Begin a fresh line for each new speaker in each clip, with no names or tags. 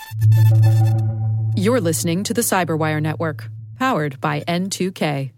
You're listening to the Cyberwire Network, powered by N2K.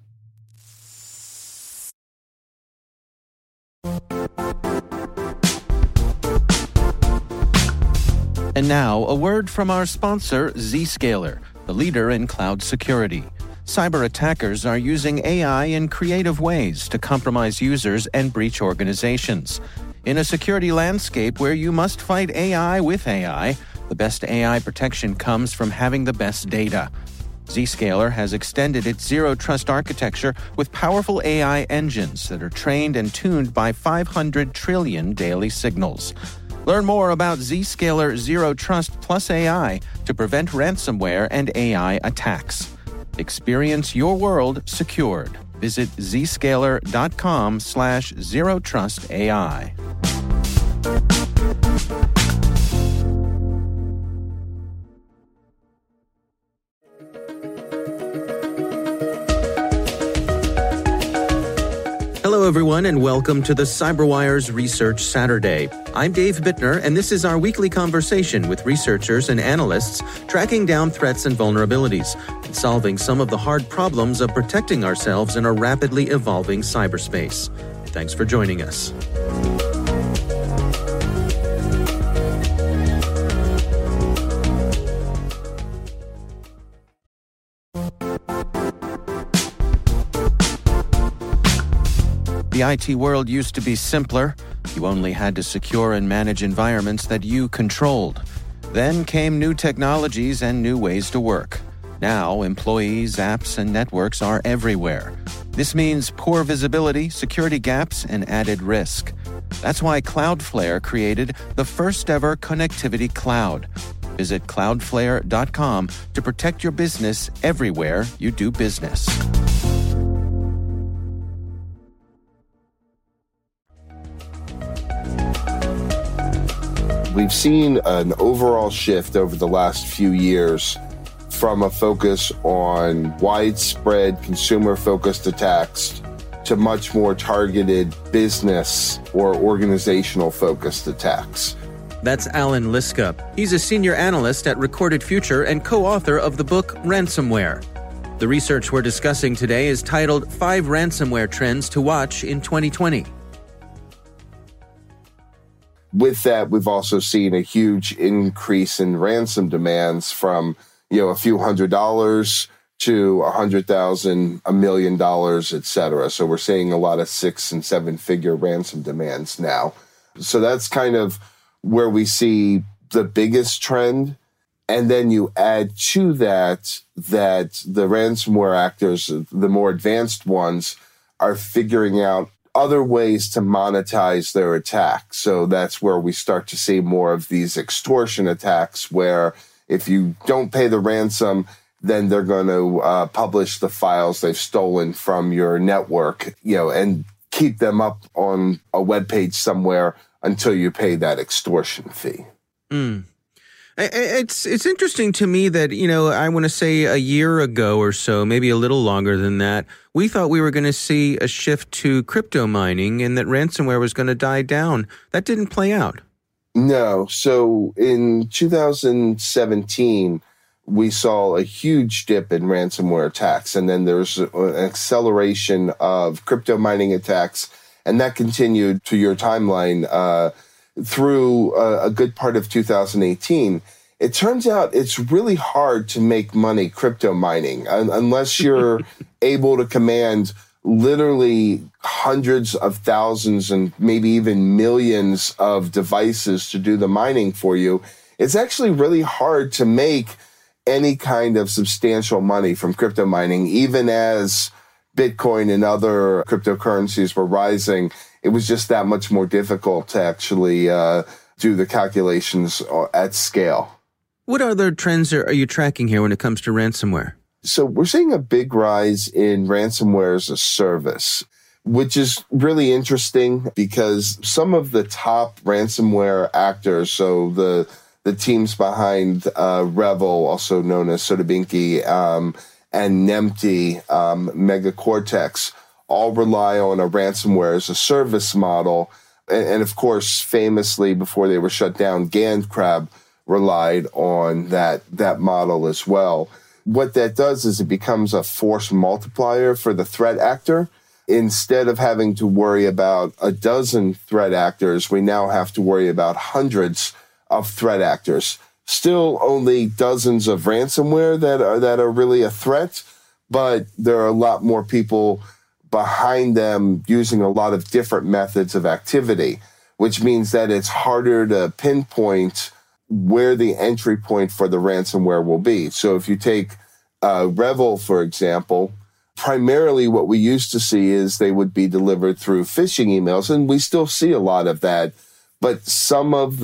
And now, a word from our sponsor, Zscaler, the leader in cloud security. Cyber attackers are using AI in creative ways to compromise users and breach organizations. In a security landscape where you must fight AI with AI, the best AI protection comes from having the best data. Zscaler has extended its zero-trust architecture with powerful AI engines that are trained and tuned by 500 trillion daily signals. Learn more about Zscaler Zero Trust Plus AI to prevent ransomware and AI attacks. Experience your world secured. Visit zscaler.com/zerotrustai.
Hello, everyone, and welcome to the CyberWire's Research Saturday. I'm Dave Bittner, and this is our weekly conversation with researchers and analysts tracking down threats and vulnerabilities and solving some of the hard problems of protecting ourselves in a rapidly evolving cyberspace. Thanks for joining us.
The IT world used to be simpler. You only had to secure and manage environments that you controlled. Then came new technologies and new ways to work. Now, employees, apps, and networks are everywhere. This means poor visibility, security gaps, and added risk. That's why Cloudflare created the first-ever connectivity cloud. Visit cloudflare.com to protect your business everywhere you do business.
We've seen an overall shift over the last few years from a focus on widespread consumer-focused attacks to much more targeted business or organizational-focused attacks.
That's Alan Liska. He's a senior analyst at Recorded Future and co-author of the book Ransomware. The research we're discussing today is titled 5 Ransomware Trends to Watch in 2020.
With that, we've also seen a huge increase in ransom demands from, a few $100s to $100,000, $1 million, et cetera. So we're seeing a lot of 6- and 7-figure ransom demands now. So that's kind of where we see the biggest trend. And then you add to that the ransomware actors, the more advanced ones, are figuring out other ways to monetize their attack. So that's where we start to see more of these extortion attacks where if you don't pay the ransom, then they're going to publish the files they've stolen from your network, and keep them up on a web page somewhere until you pay that extortion fee.
It's interesting to me that, I want to say a year ago or so, maybe a little longer than that, we thought we were going to see a shift to crypto mining and that ransomware was going to die down. That didn't play out.
No. So in 2017, we saw a huge dip in ransomware attacks, and then there's an acceleration of crypto mining attacks, and that continued to your timeline through a good part of 2018. It turns out it's really hard to make money crypto mining unless you're able to command literally hundreds of thousands and maybe even millions of devices to do the mining for you. It's actually really hard to make any kind of substantial money from crypto mining, even as Bitcoin and other cryptocurrencies were rising. It was just that much more difficult to actually do the calculations at scale.
What other trends are you tracking here when it comes to ransomware?
So we're seeing a big rise in ransomware as a service, which is really interesting because some of the top ransomware actors, so the teams behind Revil, also known as Sodabinki, and Nemty, Megacortex, all rely on a ransomware as a service model. And of course, famously, before they were shut down, GandCrab relied on that model as well. What that does is it becomes a force multiplier for the threat actor. Instead of having to worry about a dozen threat actors, we now have to worry about hundreds of threat actors. Still only dozens of ransomware that are really a threat, but there are a lot more people behind them using a lot of different methods of activity, which means that it's harder to pinpoint where the entry point for the ransomware will be. So if you take Revel, for example, primarily what we used to see is they would be delivered through phishing emails, and we still see a lot of that. But some of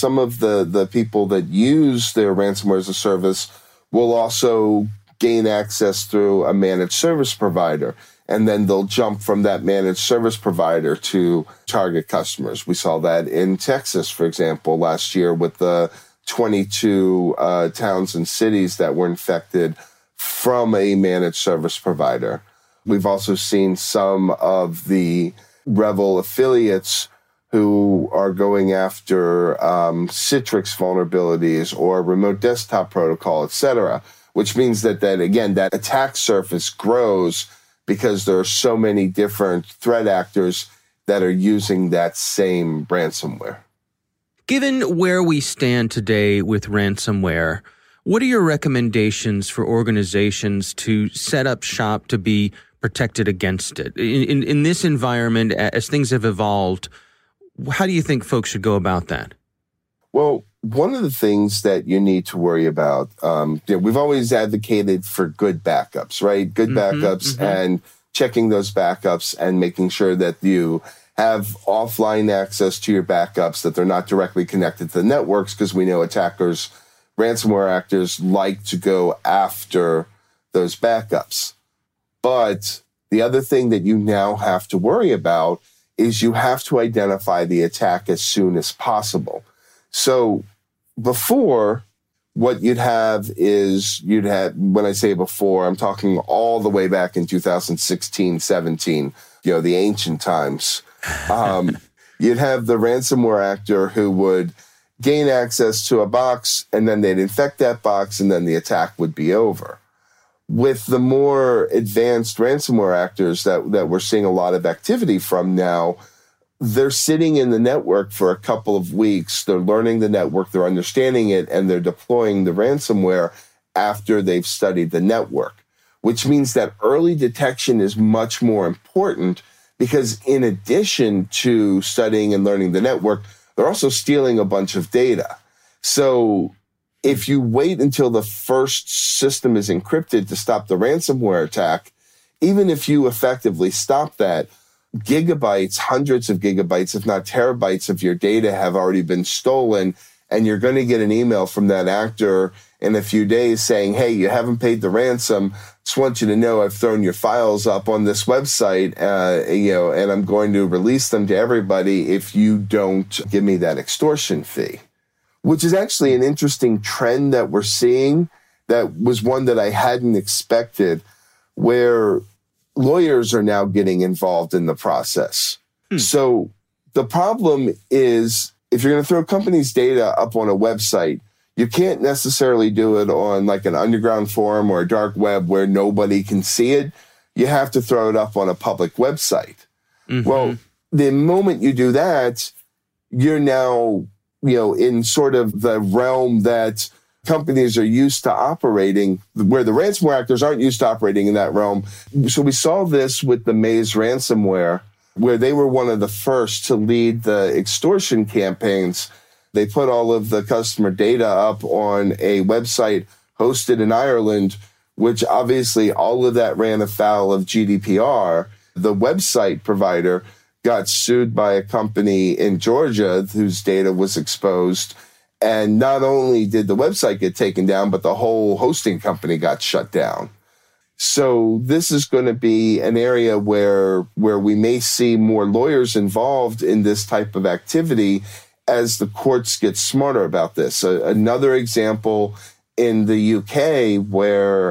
the people that use their ransomware as a service will also gain access through a managed service provider, and then they'll jump from that managed service provider to target customers. We saw that in Texas, for example, last year with the 22 towns and cities that were infected from a managed service provider. We've also seen some of the Revel affiliates who are going after Citrix vulnerabilities or remote desktop protocol, et cetera, which means that again, that attack surface grows because there are so many different threat actors that are using that same ransomware.
Given where we stand today with ransomware, what are your recommendations for organizations to set up shop to be protected against it? In this environment, as things have evolved, how do you think folks should go about that?
Well, one of the things that you need to worry about, we've always advocated for good backups, right? Good backups and checking those backups and making sure that you have offline access to your backups, that they're not directly connected to the networks, because we know attackers, ransomware actors like to go after those backups. But the other thing that you now have to worry about is you have to identify the attack as soon as possible. So before, what you'd have, when I say before, I'm talking all the way back in 2016, 17, the ancient times. You'd have the ransomware actor who would gain access to a box, and then they'd infect that box, and then the attack would be over. With the more advanced ransomware actors that we're seeing a lot of activity from now, they're sitting in the network for a couple of weeks. They're learning the network, they're understanding it, and they're deploying the ransomware after they've studied the network, which means that early detection is much more important, because in addition to studying and learning the network, they're also stealing a bunch of data. So if you wait until the first system is encrypted to stop the ransomware attack, even if you effectively stop that, gigabytes, hundreds of gigabytes, if not terabytes of your data have already been stolen, and you're going to get an email from that actor in a few days saying, hey, you haven't paid the ransom. Just want you to know I've thrown your files up on this website, and I'm going to release them to everybody if you don't give me that extortion fee. Which is actually an interesting trend that we're seeing. That was one that I hadn't expected, where lawyers are now getting involved in the process. So the problem is, if you're going to throw companies' data up on a website, you can't necessarily do it on like an underground forum or a dark web where nobody can see it. You have to throw it up on a public website. Well, the moment you do that, you're now, in sort of the realm that companies are used to operating, where the ransomware actors aren't used to operating in that realm. So we saw this with the Maze ransomware, where they were one of the first to lead the extortion campaigns. They put all of the customer data up on a website hosted in Ireland, which obviously all of that ran afoul of GDPR. The website provider got sued by a company in Georgia whose data was exposed. And not only did the website get taken down, but the whole hosting company got shut down. So this is going to be an area where we may see more lawyers involved in this type of activity as the courts get smarter about this. Another example in the UK, where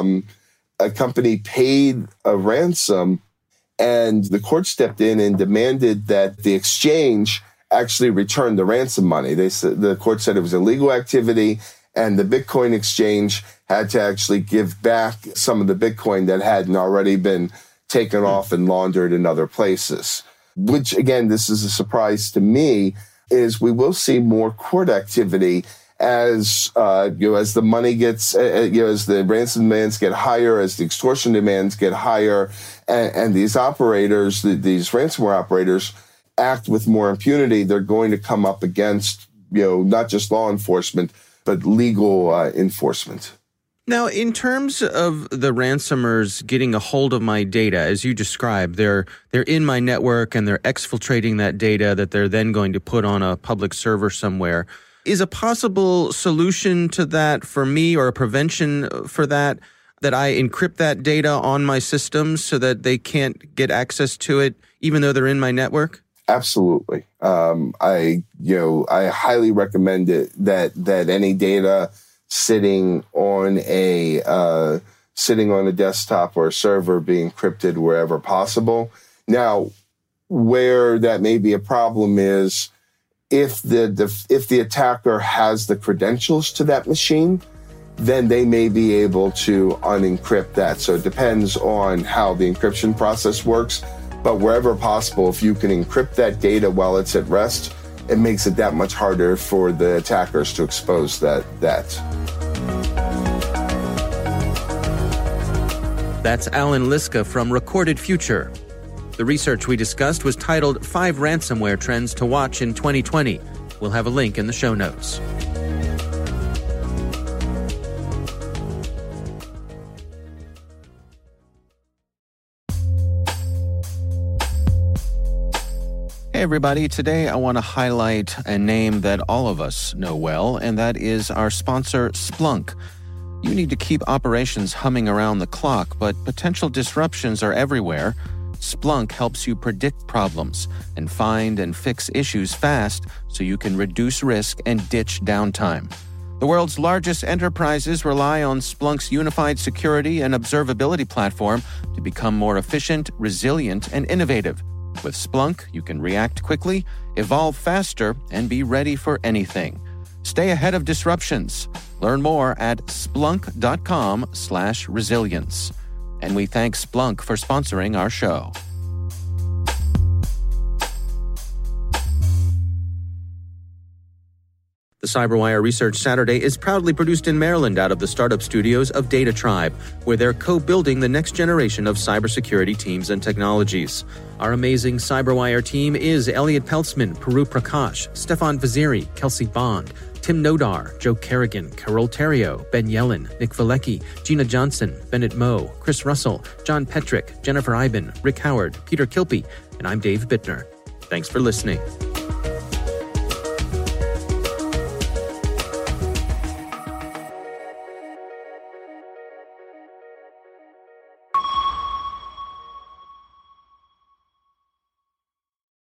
a company paid a ransom, and the court stepped in and demanded that the exchange actually return the ransom money. The court said it was illegal activity, and the Bitcoin exchange had to actually give back some of the Bitcoin that hadn't already been taken off and laundered in other places. Which, again, this is a surprise to me, is we will see more court activity as as the money gets, as the ransom demands get higher, as the extortion demands get higher, and these operators, these ransomware operators, act with more impunity. They're going to come up against, not just law enforcement, but legal enforcement.
Now, in terms of the ransomers getting a hold of my data, as you described, they're in my network and they're exfiltrating that data that they're then going to put on a public server somewhere. Is a possible solution to that for me, or a prevention for that I encrypt that data on my systems so that they can't get access to it, even though they're in my network?
Absolutely. I highly recommend it that any data sitting on a desktop or a server be encrypted wherever possible. Now, where that may be a problem is if the attacker has the credentials to that machine, then they may be able to unencrypt that. So it depends on how the encryption process works. But wherever possible, if you can encrypt that data while it's at rest, it makes it that much harder for the attackers to expose that.
That's Alan Liska from Recorded Future. The research we discussed was titled 5 Ransomware Trends to Watch in 2020. We'll have a link in the show notes.
Hey everybody, today I want to highlight a name that all of us know well, and that is our sponsor, Splunk. You need to keep operations humming around the clock, but potential disruptions are everywhere. Splunk helps you predict problems and find and fix issues fast so you can reduce risk and ditch downtime. The world's largest enterprises rely on Splunk's unified security and observability platform to become more efficient, resilient, and innovative. With Splunk, you can react quickly, evolve faster, and be ready for anything. Stay ahead of disruptions. Learn more at splunk.com/resilience. And we thank Splunk for sponsoring our show.
The CyberWire Research Saturday is proudly produced in Maryland out of the startup studios of Data Tribe, where they're co-building the next generation of cybersecurity teams and technologies. Our amazing CyberWire team is Elliot Peltzman, Puru Prakash, Stefan Vaziri, Kelsey Bond, Tim Nodar, Joe Kerrigan, Carol Terrio, Ben Yellen, Nick Valecki, Gina Johnson, Bennett Moe, Chris Russell, John Petrick, Jennifer Iben, Rick Howard, Peter Kilpie, and I'm Dave Bittner. Thanks for listening.